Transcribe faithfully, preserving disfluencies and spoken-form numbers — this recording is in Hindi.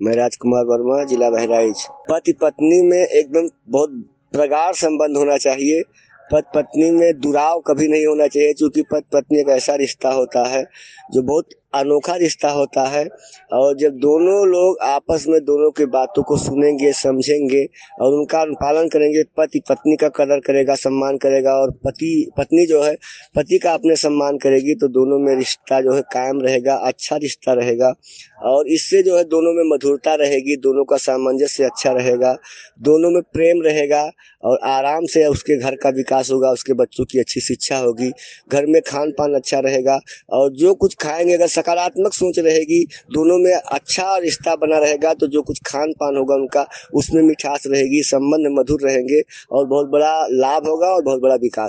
मैं राजकुमार वर्मा, जिला बहराइच। पति पत्नी में एकदम बहुत प्रगाढ़ संबंध होना चाहिए। पति पत्नी में दुराव कभी नहीं होना चाहिए, क्योंकि पति पत्नी एक ऐसा रिश्ता होता है जो बहुत अनोखा रिश्ता होता है। और जब दोनों लोग आपस में दोनों की बातों को सुनेंगे, समझेंगे और उनका पालन करेंगे, पति पत्नी का कदर करेगा, सम्मान करेगा और पति पत्नी जो है पति का अपने सम्मान करेगी, तो दोनों में रिश्ता जो है कायम रहेगा, अच्छा रिश्ता रहेगा। और इससे जो है दोनों में मधुरता रहेगी, दोनों का सामंजस्य अच्छा रहेगा, दोनों में प्रेम रहेगा और आराम से उसके घर का विकास होगा, उसके बच्चों की अच्छी शिक्षा होगी, घर में खान पान अच्छा रहेगा और जो कुछ खाएंगे अगर सकारात्मक सोच रहेगी, दोनों में अच्छा रिश्ता बना रहेगा, तो जो कुछ खान पान होगा उनका उसमें मिठास रहेगी, संबंध मधुर रहेंगे और बहुत बड़ा लाभ होगा और बहुत बड़ा विकास।